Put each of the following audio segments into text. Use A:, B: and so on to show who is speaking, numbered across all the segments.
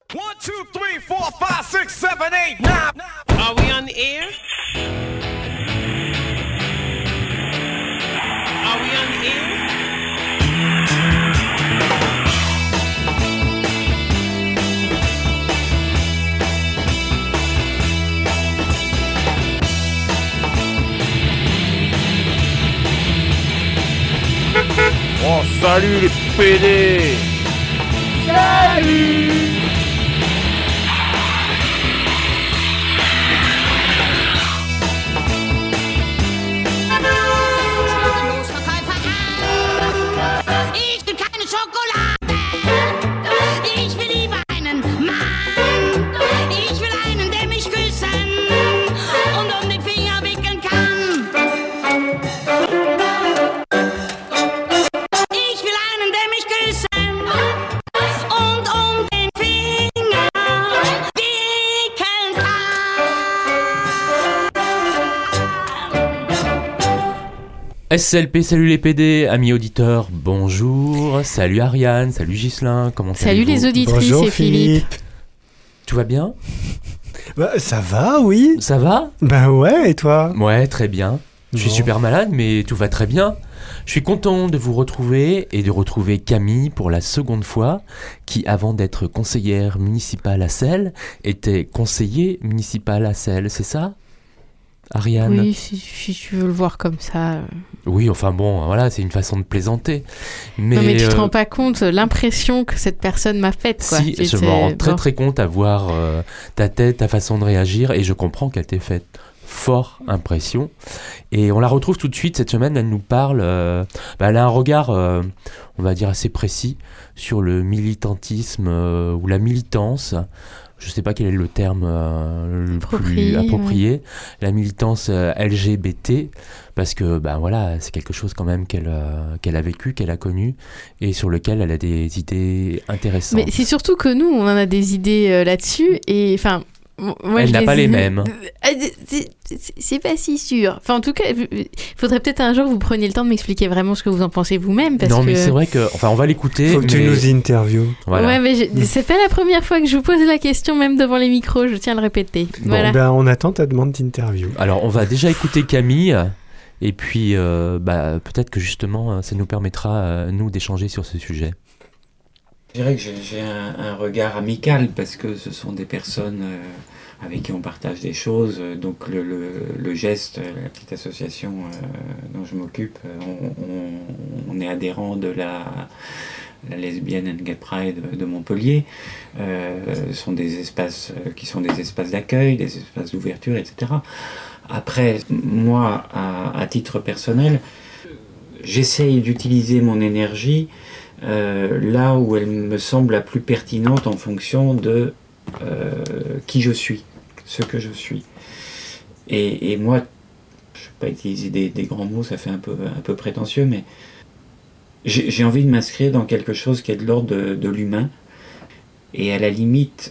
A: 1, 2, 3, 4, 5, 6, 7, 8, 9.
B: Are we on the air? Are we on the air?
C: Oh, salut les PD!
D: Salut!
E: Ich will keine Schokolade. Ich will lieber einen Mann. Ich will einen, der mich küssen und um den Finger wickeln kann. Ich will einen, der mich küssen und um den Finger wickeln kann.
F: SLP, salut les PD, amis auditeurs, bonjour, salut Ariane, salut Ghislain, comment
G: Salut
F: allez-vous?
G: les auditrices,
D: Bonjour
G: c'est Philippe.
F: Tout va bien?
D: Bah, ça va, oui.
F: Ça va?
D: Bah ouais, et toi?
F: Ouais, très bien. Je suis
D: Bon.
F: super malade, mais tout va très bien. Je suis content de vous retrouver et de retrouver Camille pour la seconde fois, qui avant d'être conseillère municipale à Celles, était conseiller municipal à Celles, c'est ça? Ariane?
G: Oui, si tu veux le voir comme ça.
F: Oui, enfin bon, voilà, c'est une façon de plaisanter. Mais,
G: Non mais tu te rends pas compte l'impression que cette personne m'a faite, quoi.
F: Si, je m'en rends très très compte à voir ta tête, ta façon de réagir, et je comprends qu'elle t'ait fait fort impression. Et on la retrouve tout de suite cette semaine, elle nous parle, elle a un regard, on va dire, assez précis sur le militantisme ou la militance. Je sais pas quel est le terme le plus approprié. La militance LGBT, parce que voilà, c'est quelque chose quand même qu'elle a vécu, qu'elle a connu, et sur lequel elle a des idées intéressantes.
G: Mais c'est surtout que nous, on en a des idées là-dessus, et enfin... Moi,
F: elle n'a pas les mêmes.
G: C'est pas si sûr. Enfin, en tout cas, il faudrait peut-être un jour que vous preniez le temps de m'expliquer vraiment ce que vous en pensez vous-même. Parce
F: non,
G: que...
F: mais c'est vrai que... Enfin, on va l'écouter.
D: Faut que tu nous interviewes.
F: Voilà.
G: Ouais, mais c'est pas la première fois que je vous pose la question, même devant les micros, je tiens à le répéter.
F: Bon,
G: Voilà.
D: Ben, on attend ta demande d'interview.
F: Alors, on va déjà écouter Camille. Et puis, peut-être que justement, ça nous permettra, nous, d'échanger sur ce sujet.
H: Je dirais que j'ai un regard amical parce que ce sont des personnes avec qui on partage des choses. Donc le geste, la petite association dont je m'occupe, on est adhérent de la Lesbian and Gay Pride de Montpellier. Ce sont des espaces qui sont des espaces d'accueil, des espaces d'ouverture, etc. Après, moi, à titre personnel, j'essaye d'utiliser mon énergie là où elle me semble la plus pertinente en fonction de qui je suis, ce que je suis. Et moi, je ne vais pas utiliser des grands mots, ça fait un peu prétentieux, mais j'ai envie de m'inscrire dans quelque chose qui est de l'ordre de l'humain. Et à la limite,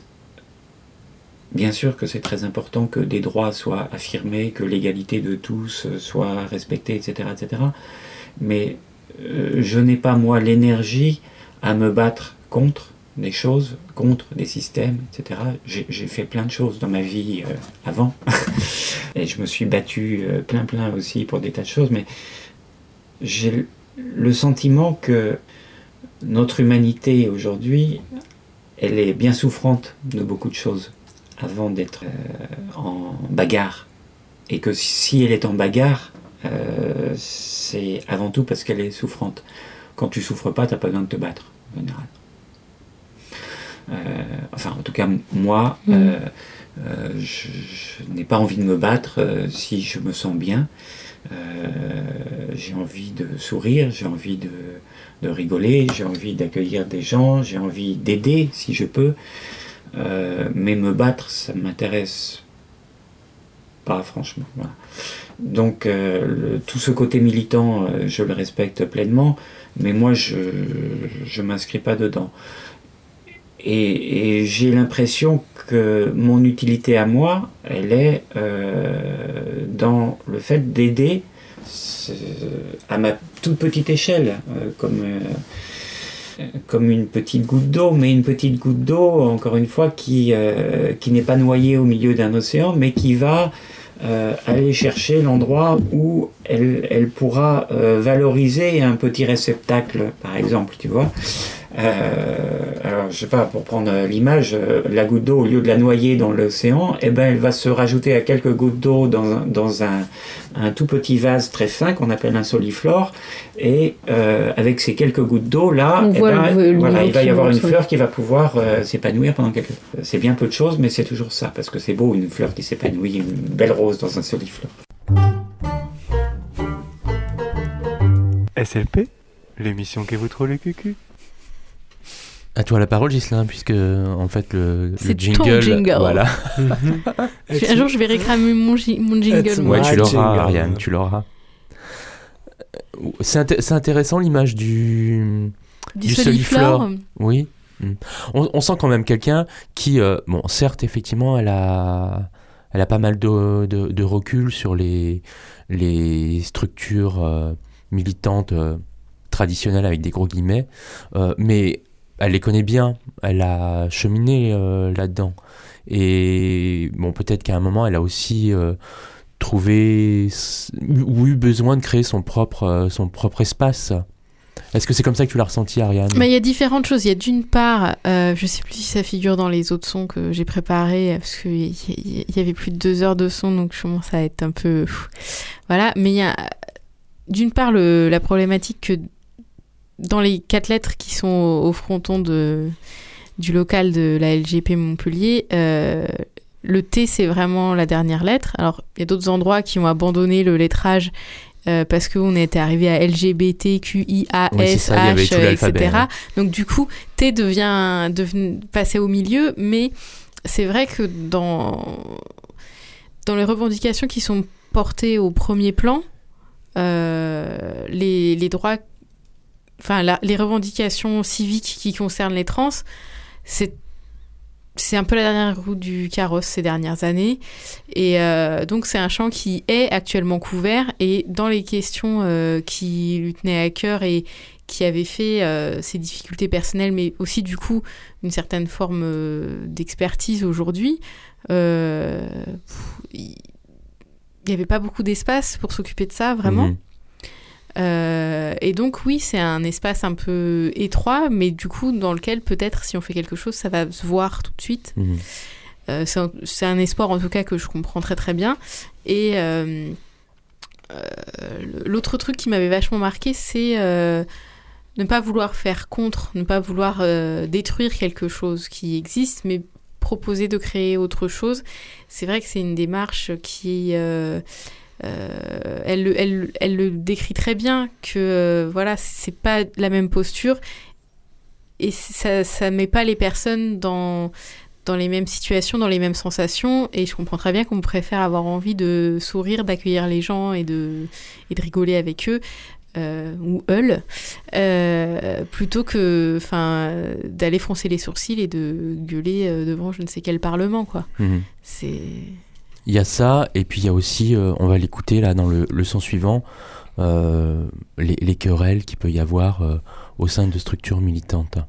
H: bien sûr que c'est très important que des droits soient affirmés, que l'égalité de tous soit respectée, etc. etc. Mais je n'ai pas, moi, l'énergie à me battre contre des choses, contre des systèmes, etc. J'ai fait plein de choses dans ma vie avant. Et je me suis battu plein aussi pour des tas de choses. Mais j'ai le sentiment que notre humanité aujourd'hui, elle est bien souffrante de beaucoup de choses avant d'être en bagarre. Et que si elle est en bagarre, c'est avant tout parce qu'elle est souffrante. Quand tu souffres pas, t'as pas besoin de te battre, en général. Enfin, en tout cas, moi, je n'ai pas envie de me battre si je me sens bien. J'ai envie de sourire, j'ai envie de rigoler, j'ai envie d'accueillir des gens, j'ai envie d'aider si je peux. Mais me battre, ça ne m'intéresse pas, franchement. Voilà. Donc tout ce côté militant, je le respecte pleinement, mais moi je m'inscris pas dedans. Et j'ai l'impression que mon utilité à moi, elle est dans le fait d'aider à ma toute petite échelle, comme comme une petite goutte d'eau, mais une petite goutte d'eau, encore une fois, qui n'est pas noyée au milieu d'un océan, mais qui va aller chercher l'endroit où elle pourra valoriser un petit réceptacle, par exemple, tu vois. Alors, je sais pas, pour prendre l'image, la goutte d'eau, au lieu de la noyer dans l'océan, eh ben, elle va se rajouter à quelques gouttes d'eau dans un tout petit vase très fin qu'on appelle un soliflore, et avec ces quelques gouttes d'eau là, il va y avoir une fleur qui va pouvoir s'épanouir pendant C'est bien peu de choses, mais c'est toujours ça, parce que c'est beau une fleur qui s'épanouit, une belle rose dans un soliflore.
D: SLP, l'émission qui vous trouve le cucu.
F: À toi la parole, Ghislain, puisque en fait le jingle,
G: ton jingle.
F: Voilà.
G: Un jour, je vais réclamer mon jingle.
F: Ouais, tu l'auras,
D: jingle.
F: Ariane, tu l'auras. C'est intéressant l'image du soliflore. Oui. On sent quand même quelqu'un qui, bon, certes, effectivement, elle a pas mal de recul sur les structures militantes traditionnelles avec des gros guillemets, mais elle les connaît bien, elle a cheminé là-dedans. Et bon, peut-être qu'à un moment, elle a aussi trouvé ou eu besoin de créer son propre espace. Est-ce que c'est comme ça que tu l'as ressenti, Ariane ?
G: Mais il y a différentes choses. Il y a d'une part, je sais plus si ça figure dans les autres sons que j'ai préparés, parce qu'il y avait plus de 2 heures de son, donc je commence à être un peu... Voilà, mais il y a d'une part la problématique que dans les 4 lettres qui sont au fronton du local de la LGP Montpellier, le T, c'est vraiment la dernière lettre. Alors, il y a d'autres endroits qui ont abandonné le lettrage parce qu'on était arrivé à LGBTQIAS, H, etc. Hein. Donc, du coup, T devient passer au milieu, mais c'est vrai que dans les revendications qui sont portées au premier plan, les droits... Enfin, les revendications civiques qui concernent les trans, c'est un peu la dernière roue du carrosse ces dernières années. Et donc, c'est un champ qui est actuellement couvert. Et dans les questions qui lui tenaient à cœur et qui avaient fait ses difficultés personnelles, mais aussi, du coup, une certaine forme d'expertise aujourd'hui, il n'y avait pas beaucoup d'espace pour s'occuper de ça, vraiment. Et donc oui, c'est un espace un peu étroit, mais du coup dans lequel peut-être si on fait quelque chose, ça va se voir tout de suite. C'est un espoir en tout cas que je comprends très très bien. Et l'autre truc qui m'avait vachement marqué, c'est ne pas vouloir faire contre, ne pas vouloir détruire quelque chose qui existe, mais proposer de créer autre chose. C'est vrai que c'est une démarche qui... elle le décrit très bien que voilà, c'est pas la même posture et ça met pas les personnes dans les mêmes situations, dans les mêmes sensations, et je comprends très bien qu'on préfère avoir envie de sourire, d'accueillir les gens et de rigoler avec eux ou eux plutôt que d'aller froncer les sourcils et de gueuler devant je ne sais quel parlement, quoi.
F: Il y a ça, et puis il y a aussi, on va l'écouter là dans le son suivant, les querelles qu'il peut y avoir au sein de structures militantes.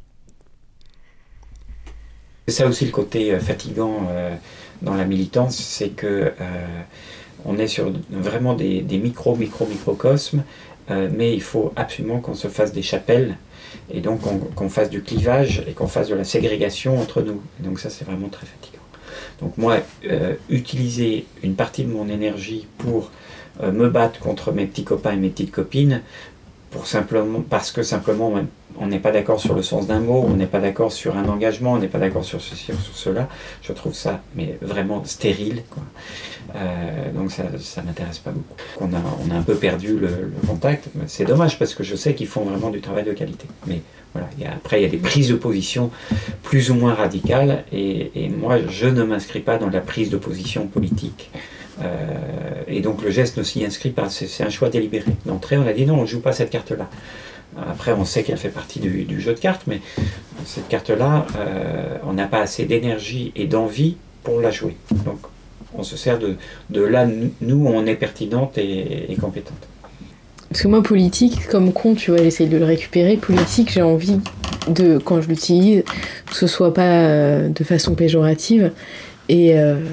H: C'est ça aussi le côté fatigant dans la militance, c'est que on est sur vraiment des microcosmes, mais il faut absolument qu'on se fasse des chapelles, et donc qu'on fasse du clivage et qu'on fasse de la ségrégation entre nous. Et donc ça, c'est vraiment très fatigant. Donc moi, utiliser une partie de mon énergie pour me battre contre mes petits copains et mes petites copines, parce que simplement on n'est pas d'accord sur le sens d'un mot, on n'est pas d'accord sur un engagement, on n'est pas d'accord sur ceci ou sur cela, je trouve ça mais vraiment stérile, quoi. Donc ça m'intéresse pas beaucoup. On a un peu perdu le contact, c'est dommage parce que je sais qu'ils font vraiment du travail de qualité. Mais voilà, après il y a des prises de position plus ou moins radicales, et moi je ne m'inscris pas dans la prise de position politique. Et donc le geste ne s'y inscrit pas, c'est un choix délibéré. D'entrée on a dit non, on ne joue pas cette carte-là. Après on sait qu'elle fait partie du jeu de cartes, mais cette carte-là, on n'a pas assez d'énergie et d'envie pour la jouer. Donc on se sert de là, nous on est pertinente et compétente.
I: Parce que moi, politique, comme con, tu vois, j'essaye de le récupérer. Politique, j'ai envie
G: quand je l'utilise, que ce soit pas de façon péjorative. Et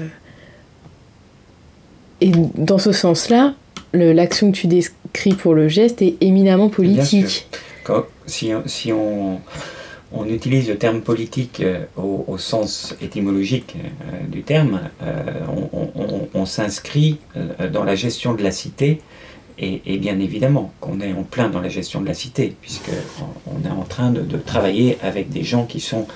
G: dans ce sens-là, l'action que tu décris pour le geste est éminemment politique.
H: Si on utilise le terme politique au sens étymologique du terme, on s'inscrit dans la gestion de la cité, et bien évidemment qu'on est en plein dans la gestion de la cité, puisqu'on est en train de travailler avec des gens qui sont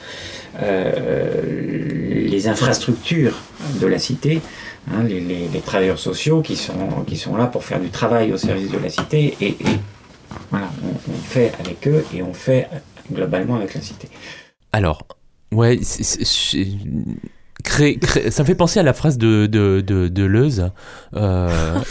H: les infrastructures de la cité, hein, les travailleurs sociaux qui sont là pour faire du travail au service de la cité, et voilà, on fait avec eux et on fait globalement avec la cité.
F: Alors, ouais, ça me fait penser à la phrase de Deleuze.
I: On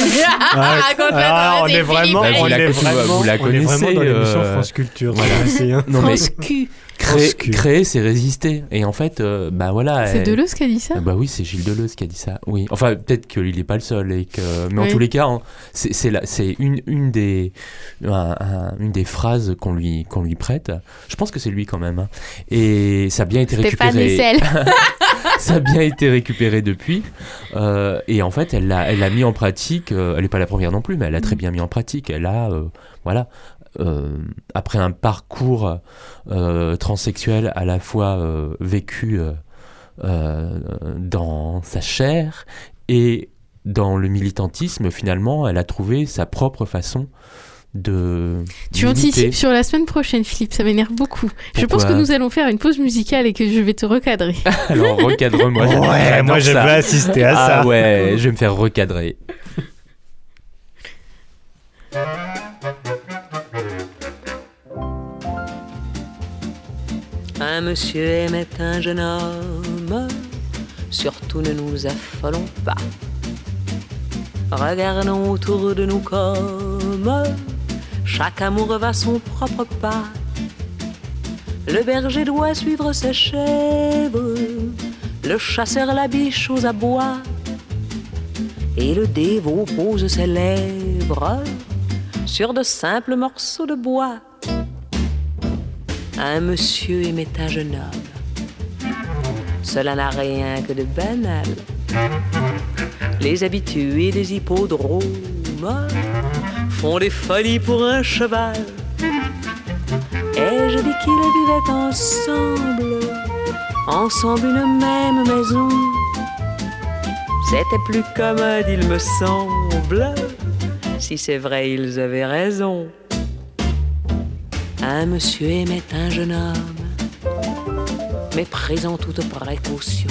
I: est vraiment
F: vous la connaissez,
I: dans l'émission France Culture.
F: Voilà. Non, mais créer, c'est résister. Et en fait, voilà.
G: C'est Deleuze qui a dit ça ?
F: Bah oui, c'est Gilles Deleuze qui a dit ça. Oui. Enfin, peut-être qu'il n'est pas le seul. Mais en tous les cas, hein, c'est une des phrases qu'on lui prête. Je pense que c'est lui quand même. Hein. Et ça a bien été récupéré. Ça a bien été récupéré depuis. Et en fait, elle l'a mis en pratique. Elle n'est pas la première non plus, mais elle l'a très bien mis en pratique. Elle a, après un parcours transsexuel à la fois vécu dans sa chair et dans le militantisme, finalement, elle a trouvé sa propre façon de...
G: Tu anticipes sur la semaine prochaine, Philippe, ça m'énerve beaucoup.
F: Pourquoi ?
G: Je pense que nous allons faire une pause musicale et que je vais te recadrer.
F: Alors, recadre-moi.
I: Ouais, moi je veux assister à ça.
F: Ah ouais, je vais me faire recadrer.
J: Un monsieur aimait un jeune homme, surtout ne nous affolons pas. Regardons autour de nous comme chaque amour va son propre pas. Le berger doit suivre ses chèvres, le chasseur la biche aux abois, et le dévot pose ses lèvres sur de simples morceaux de bois. Un monsieur aimait un jeune homme, cela n'a rien que de banal. Les habitués des hippodromes font des folies pour un cheval. Et je dis qu'ils vivaient ensemble une même maison. C'était plus commode, il me semble. Si c'est vrai, ils avaient raison. Un monsieur aimait un jeune homme, méprisant toute précaution.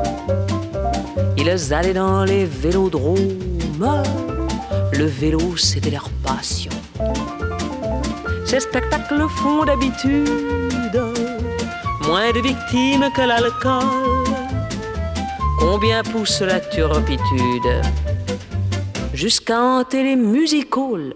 J: Ils allaient dans les vélodromes, le vélo c'était leur passion. Ces spectacles font d'habitude moins de victimes que l'alcool. Combien pousse la turpitude jusqu'à hanter les music halls.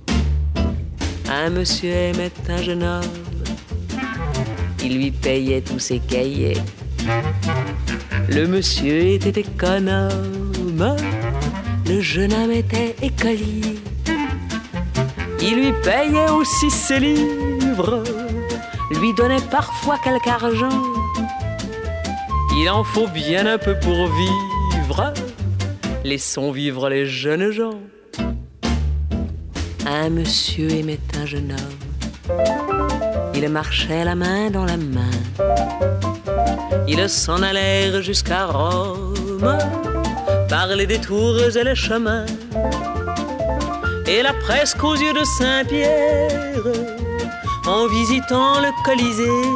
J: Un monsieur aimait un jeune homme, il lui payait tous ses cahiers. Le monsieur était économe, le jeune homme était écolier. Il lui payait aussi ses livres, lui donnait parfois quelque argent. Il en faut bien un peu pour vivre, laissons vivre les jeunes gens. Un monsieur aimait un jeune homme, il marchait la main dans la main. Ils s'en allèrent jusqu'à Rome, par les détours et les chemins. Et là presque aux yeux de Saint-Pierre, en visitant le Colisée.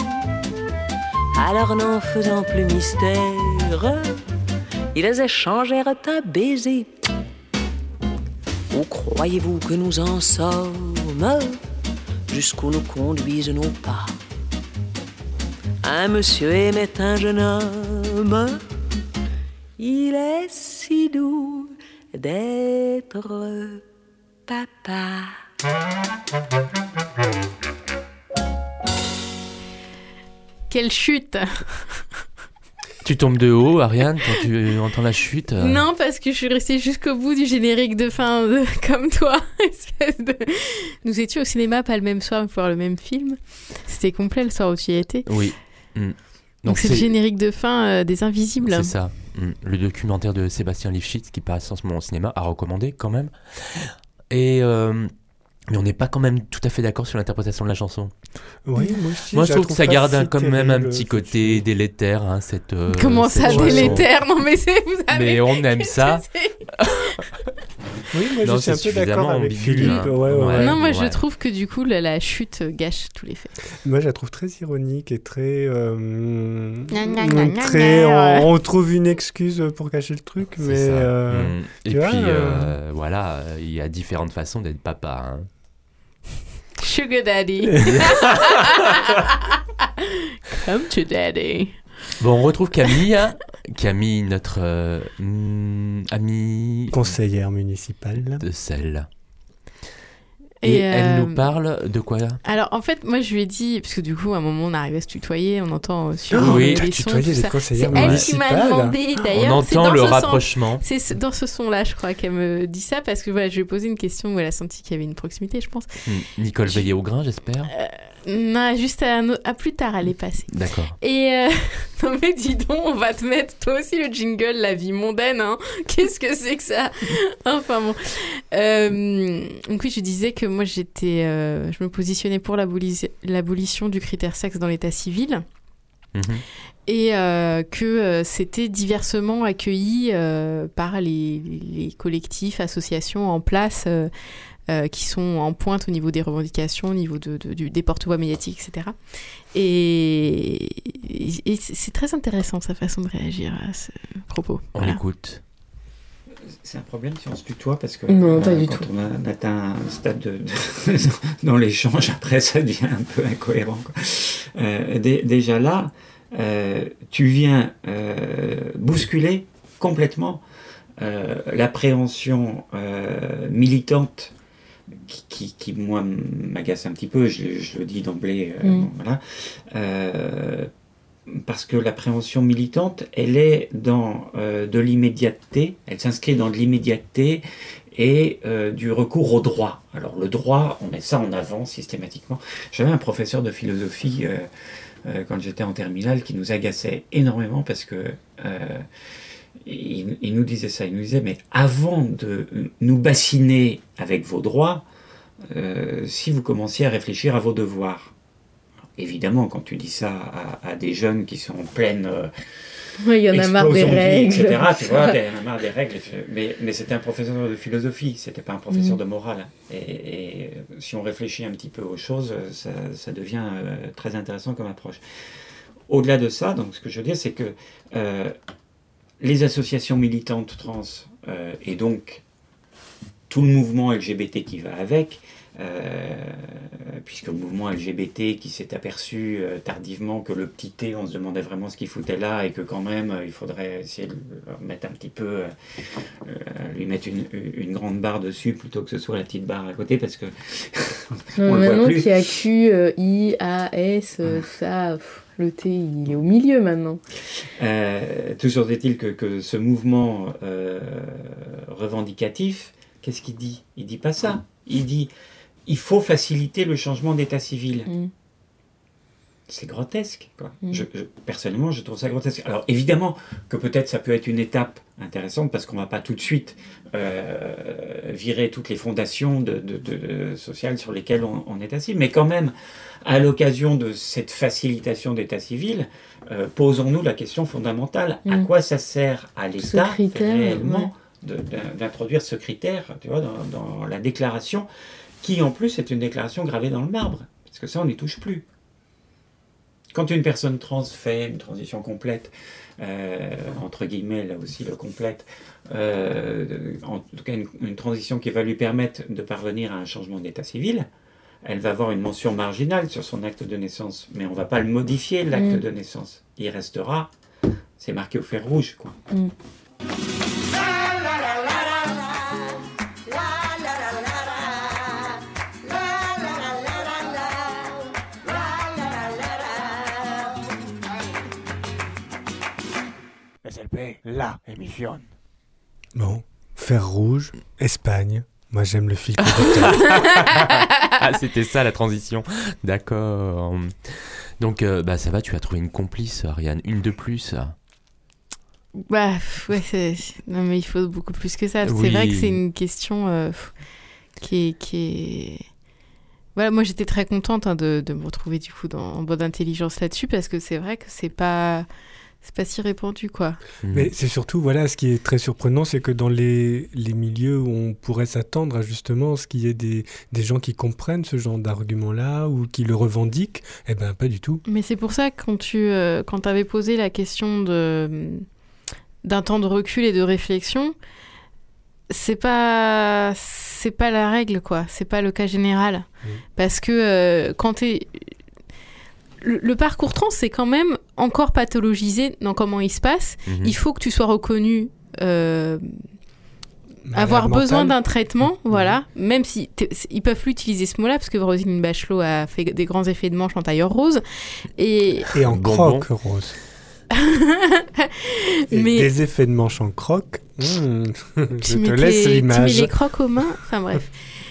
J: Alors n'en faisant plus mystère, ils échangèrent un baiser. Où croyez-vous que nous en sommes, jusqu'où nous conduisent nos pas? Un monsieur aimait un jeune homme, il est si doux d'être papa.
G: Quelle chute!
F: Tu tombes de haut, Ariane, quand tu entends la chute?
G: Non, parce que je suis restée jusqu'au bout du générique de fin, comme toi. Nous étions au cinéma, pas le même soir, mais pour voir le même film. C'était complet le soir où tu y étais.
F: Oui.
G: Donc c'est le générique de fin des Invisibles.
F: C'est ça. Le documentaire de Sébastien Lifshitz qui passe en ce moment au cinéma, à recommander quand même. Et mais on n'est pas quand même tout à fait d'accord sur l'interprétation de la chanson.
I: Oui, moi aussi.
F: Moi je trouve que ça garde quand même un petit côté délétère.
G: Comment ça, délétère? Non mais
F: mais on aime ça.
I: Oui, moi je suis un peu d'accord avec Philippe.
G: Non, moi je trouve que du coup la chute gâche tout l'effet.
I: Moi je la trouve très ironique et très... on trouve une excuse pour cacher le truc, mais...
F: Et puis voilà, il y a différentes façons d'être papa. Hein.
G: Sugar daddy. Come to daddy.
F: Bon, on retrouve Camille, notre amie...
I: conseillère municipale.
F: De Celle. Et elle nous parle de quoi?
G: Alors, en fait, moi, je lui ai dit... Parce que du coup, à un moment, on arrive à se tutoyer, on entend sur
F: les
G: sons,
I: tout ça.
G: C'est elle qui m'a demandé, d'ailleurs.
F: On entend le rapprochement.
G: C'est dans ce son-là, je crois, qu'elle me dit ça, parce que voilà, je lui ai posé une question où elle a senti qu'il y avait une proximité, je pense.
F: Nicole Veillé-Augrain, j'espère.
G: Non, juste à plus tard, elle est passée.
F: D'accord.
G: Et non mais dis donc, on va te mettre toi aussi le jingle La vie mondaine, hein. Qu'est-ce que c'est que ça? Enfin bon. Donc oui, je disais que moi je me positionnais pour l'abolition du critère sexe dans l'état civil. Et que c'était diversement accueilli par les collectifs, associations en place qui sont en pointe au niveau des revendications, au niveau des porte-voix médiatiques, etc. Et c'est très intéressant sa façon de réagir à ce propos.
F: On l'écoute.
H: C'est un problème si on se tutoie parce que
G: non, pas du
H: quand
G: tout.
H: on atteint un stade dans l'échange, après ça devient un peu incohérent. Déjà là, tu viens bousculer complètement l'appréhension militante qui moi m'agace un petit peu, je le dis d'emblée, voilà, parce que l'appréhension militante, elle est dans de l'immédiateté, elle s'inscrit dans de l'immédiateté et du recours au droit. Alors le droit, on met ça en avant systématiquement. J'avais un professeur de philosophie quand j'étais en terminale qui nous agaçait énormément parce que il nous disait ça, il nous disait mais avant de nous bassiner avec vos droits, si vous commenciez à réfléchir à vos devoirs. Évidemment, quand tu dis ça à des jeunes qui sont en pleine
G: il y en a marre des règles,
H: etc., tu vois, il y en a marre des règles, mais c'était un professeur de philosophie, c'était pas un professeur de morale. Et si on réfléchit un petit peu aux choses, ça devient très intéressant comme approche. Au-delà de ça, donc ce que je veux dire, c'est que les associations militantes trans et donc tout le mouvement LGBT qui va avec, puisque le mouvement LGBT qui s'est aperçu tardivement que le petit T, on se demandait vraiment ce qu'il foutait là et que quand même il faudrait essayer de le mettre un petit peu, lui mettre une grande barre dessus plutôt que ce soit la petite barre à côté parce que on le voit plus.
G: Qu'il y a Q, I, A, S, ça... Le T, il est au milieu maintenant.
H: Toujours est-il que ce mouvement revendicatif, qu'est-ce qu'il dit? Il dit pas ça. Il dit il faut faciliter le changement d'état civil. C'est grotesque, quoi. Personnellement, je trouve ça grotesque. Alors évidemment que peut-être ça peut être une étape intéressante parce qu'on ne va pas tout de suite virer toutes les fondations sociales sur lesquelles on est assis, mais quand même, à l'occasion de cette facilitation d'état civil, posons-nous la question fondamentale, à quoi ça sert à l'État réellement d'introduire ce critère, tu vois, dans la déclaration, qui en plus est une déclaration gravée dans le marbre, parce que ça on n'y touche plus. Quand une personne trans fait une transition complète, entre guillemets, là aussi le complète, en tout cas une transition qui va lui permettre de parvenir à un changement d'état civil, elle va avoir une mention marginale sur son acte de naissance, mais on ne va pas le modifier, l'acte de naissance. Il restera, c'est marqué au fer rouge, quoi.
C: SLP, la émission.
I: Bon, fer rouge, Espagne. Moi, j'aime le fil conducteur.
F: Ah, c'était ça la transition. D'accord. Donc, ça va, tu as trouvé une complice, Ariane. Une de plus.
G: Bah, ouais, non, mais il faut beaucoup plus que ça.
F: Oui.
G: C'est vrai que c'est une question qui est... Voilà, moi, j'étais très contente de me retrouver, du coup, en bonne intelligence là-dessus, parce que c'est vrai que c'est pas si répandu, quoi.
I: Mais c'est surtout, voilà, ce qui est très surprenant, c'est que dans les milieux où on pourrait s'attendre à justement ce qu'il y ait des gens qui comprennent ce genre d'argument-là ou qui le revendiquent, eh ben pas du tout.
G: Mais c'est pour ça que quand tu avais posé la question d'un temps de recul et de réflexion, c'est pas la règle, quoi. C'est pas le cas général. Parce que quand t'es... Le parcours trans, c'est quand même encore pathologisé dans comment il se passe. Il faut que tu sois reconnu avoir besoin d'un traitement, voilà. Même si ils peuvent plus utiliser ce mot-là, parce que Roselyne Bachelot a fait des grands effets de manche en tailleur rose. Et
I: en croque rose.
G: Mais...
I: Des effets de manche en croque. Je te laisse l'image.
G: Tu mets les crocs aux mains. Enfin bref.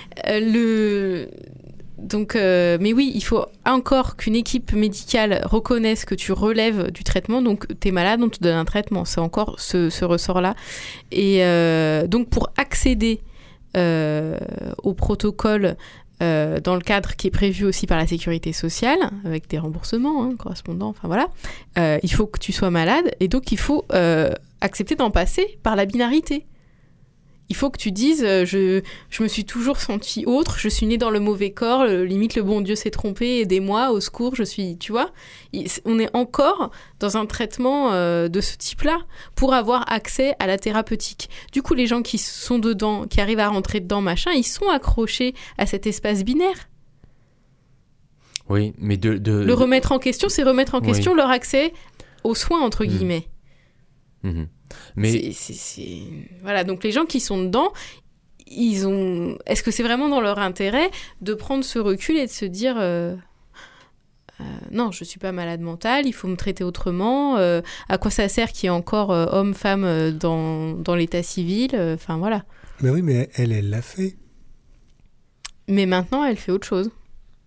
G: Donc, mais oui, il faut encore qu'une équipe médicale reconnaisse que tu relèves du traitement. Donc, tu es malade, on te donne un traitement. C'est encore ce ressort-là. Et donc, pour accéder au protocole dans le cadre qui est prévu aussi par la sécurité sociale, avec des remboursements correspondants, enfin voilà, il faut que tu sois malade. Et donc, il faut accepter d'en passer par la binarité. Il faut que tu dises je me suis toujours sentie autre, je suis née dans le mauvais corps, limite le bon Dieu s'est trompé, aidez-moi, au secours, je suis... Tu vois, on est encore dans un traitement de ce type-là pour avoir accès à la thérapeutique. Du coup, les gens qui sont dedans, qui arrivent à rentrer dedans, machin, ils sont accrochés à cet espace binaire.
F: Oui, mais
G: Le remettre en question, c'est remettre en question leur accès aux soins, entre guillemets. Mais voilà, donc les gens qui sont dedans, est-ce que c'est vraiment dans leur intérêt de prendre ce recul et de se dire non, je suis pas malade mentale, il faut me traiter autrement, à quoi ça sert qu'il y ait encore homme-femme dans l'état civil, enfin voilà.
I: Mais oui, mais elle l'a fait.
G: Mais maintenant elle fait autre chose.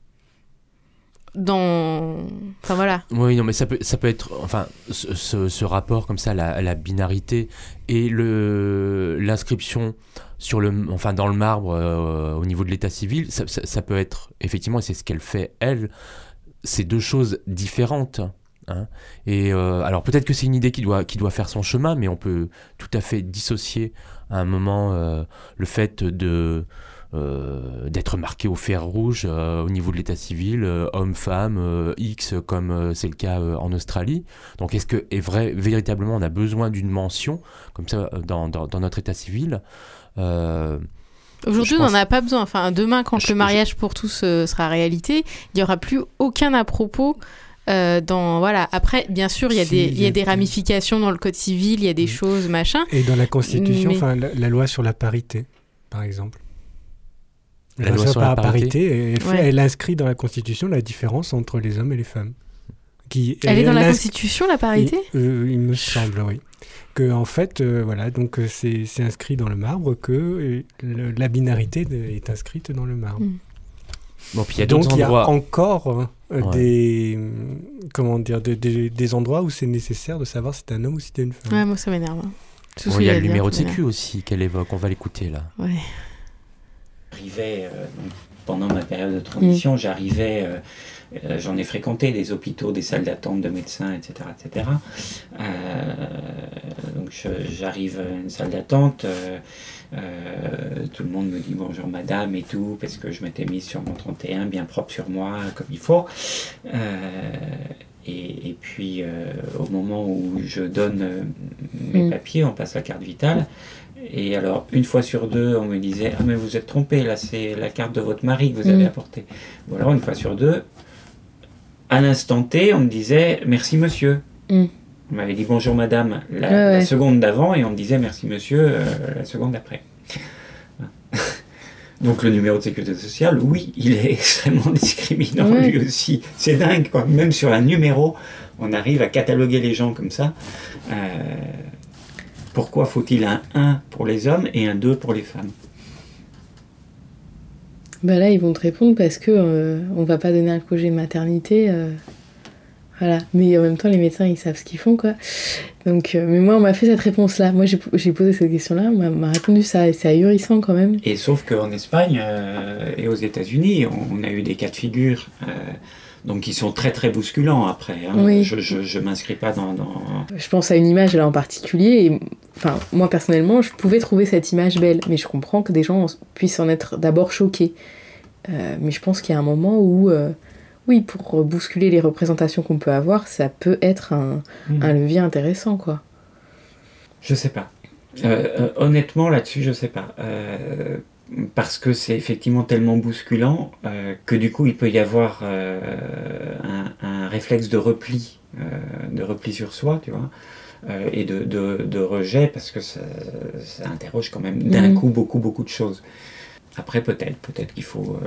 G: Enfin voilà.
F: Oui, non, mais ça peut être, enfin, ce rapport comme ça, la binarité et l'inscription dans le marbre au niveau de l'état civil, ça peut être effectivement, et c'est ce qu'elle fait elle, c'est deux choses différentes. Hein. Et alors peut-être que c'est une idée qui doit faire son chemin, mais on peut tout à fait dissocier à un moment le fait d'être marqué au fer rouge au niveau de l'état civil, homme-femme, X, comme c'est le cas en Australie. Donc est-ce que véritablement on a besoin d'une mention comme ça dans notre état civil
G: Aujourd'hui, on n'en a pas besoin. Enfin, demain, quand le mariage pour tous sera réalité, il n'y aura plus aucun à propos. Voilà. Après, bien sûr, il y a des ramifications dans le code civil, il y a des choses, machin.
I: Et dans la Constitution, la loi sur la parité, par exemple.
F: La loi sur la parité,
I: elle inscrit dans la Constitution la différence entre les hommes et les femmes.
G: Elle est dans la Constitution, la parité ?
I: Il me semble, oui. Que, en fait, voilà, donc c'est inscrit dans le marbre que la binarité est inscrite dans le marbre.
F: Bon, puis il y a d'autres endroits.
I: Donc il y a encore des endroits où c'est nécessaire de savoir si t'es un homme ou si t'es une femme.
G: Ouais, moi ça m'énerve.
F: Il y a le numéro de sécu aussi qu'elle évoque, on va l'écouter là.
G: Ouais.
H: J'arrivais, pendant ma période de transition, j'en ai fréquenté des hôpitaux, des salles d'attente de médecins, etc. Donc j'arrive à une salle d'attente, tout le monde me dit bonjour madame et tout, parce que je m'étais mise sur mon 31, bien propre sur moi, comme il faut. Et puis au moment où je donne mes papiers, on passe la carte vitale. Et alors, une fois sur deux, on me disait « Ah, mais vous êtes trompé, là, c'est la carte de votre mari que vous avez apportée. » Ou alors, une fois sur deux, à l'instant T, on me disait « Merci, monsieur. » On m'avait dit « Bonjour, madame » la seconde d'avant, et on me disait « Merci, monsieur » la seconde d'après. Donc, le numéro de sécurité sociale, oui, il est extrêmement discriminant, lui aussi. C'est dingue, quoi. Même sur un numéro, on arrive à cataloguer les gens comme ça. Pourquoi faut-il un 1 pour les hommes et un 2 pour les femmes ?
G: Bah là, ils vont te répondre parce que on va pas donner un congé maternité. Voilà. Mais en même temps, les médecins, ils savent ce qu'ils font, quoi. Donc, mais moi, on m'a fait cette réponse-là. Moi, j'ai posé cette question-là, on m'a répondu ça, et c'est ahurissant quand même.
H: Et sauf qu'en Espagne et aux États-Unis, on a eu des cas de figure donc qui sont très très bousculants après. Hein.
G: Oui.
H: Je m'inscris pas dans...
G: Je pense à une image là en particulier, et enfin, moi personnellement, je pouvais trouver cette image belle, mais je comprends que des gens puissent en être d'abord choqués. Mais je pense qu'il y a un moment où... oui, pour bousculer les représentations qu'on peut avoir, ça peut être un levier intéressant, quoi.
H: Je sais pas. Honnêtement, là-dessus, je sais pas. Parce que c'est effectivement tellement bousculant que du coup, il peut y avoir un réflexe de repli sur soi, tu vois, et de rejet, parce que ça interroge quand même d'un coup beaucoup de choses. Après, peut-être qu'il faut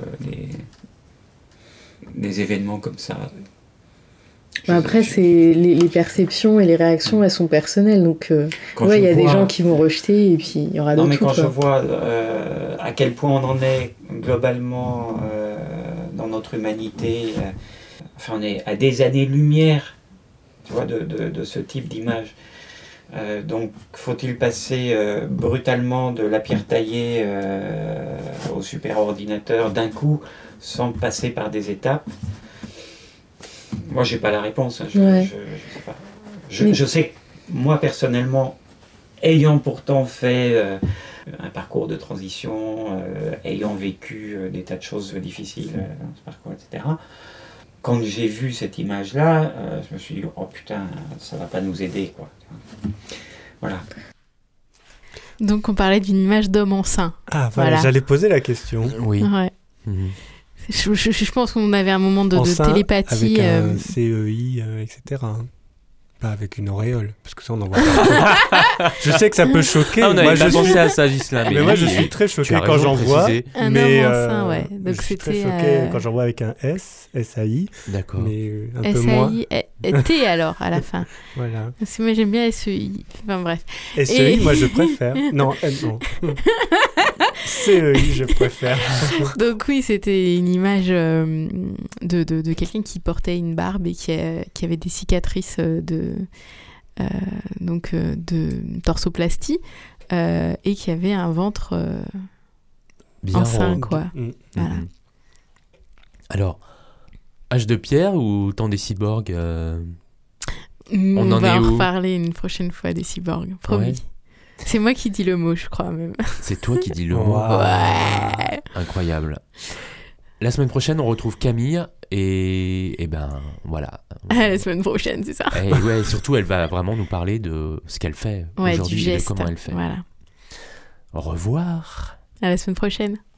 H: des événements comme ça.
G: Après, c'est les perceptions et les réactions, elles sont personnelles. Donc, il y a des gens qui vont rejeter et puis il y aura d'autres.
H: Non, mais quand je vois à quel point on en est globalement dans notre humanité, enfin, on est à des années-lumière, tu vois, de ce type d'image. Donc, faut-il passer brutalement de la pierre taillée au super-ordinateur d'un coup, sans passer par des étapes? Moi, j'ai pas la réponse. Je sais pas. Je sais que moi, personnellement, ayant pourtant fait un parcours de transition, ayant vécu des tas de choses difficiles dans ce parcours, etc., quand j'ai vu cette image-là, je me suis dit, oh putain, ça va pas nous aider, quoi. Voilà.
G: Donc, on parlait d'une image d'homme enceint.
I: Ah, voilà. J'allais poser la question.
F: Oui.
G: Ouais. Je pense qu'on avait un moment de télépathie.
I: Avec un CEI, etc. Pas avec une auréole, parce que ça, on en voit pas. Je sais que ça peut choquer.
F: On n'avait pas pensé à ça, Ghislain.
I: Mais moi, je suis très choqué quand j'en vois.
G: Un homme enceint, ouais. Donc,
I: je suis très choqué quand j'en vois avec un S, SAI.
F: D'accord.
I: Mais un peu moins.
G: T alors, à la fin.
I: Voilà.
G: Parce que moi, j'aime bien SEI. Enfin, bref.
I: SEI, moi, je préfère. Non. CEI, je préfère.
G: Donc oui, c'était une image de quelqu'un qui portait une barbe et qui avait des cicatrices de torsoplastie et qui avait un ventre
F: bien
G: enceint,
F: rond.
G: quoi. Voilà.
F: Alors, âge de pierre ou temps des cyborgs
G: On
F: en
G: va
F: est
G: en
F: où
G: reparler une prochaine fois des cyborgs, promis. Ouais. C'est moi qui dis le mot, je crois même.
F: C'est toi qui dis le mot.
G: Ouais.
F: Incroyable. La semaine prochaine, on retrouve Camille et ben voilà.
G: La semaine prochaine, c'est ça.
F: Et ouais, surtout, elle va vraiment nous parler de ce qu'elle fait aujourd'hui
G: du geste,
F: et de comment elle fait.
G: Voilà.
F: Au revoir.
G: À la semaine prochaine.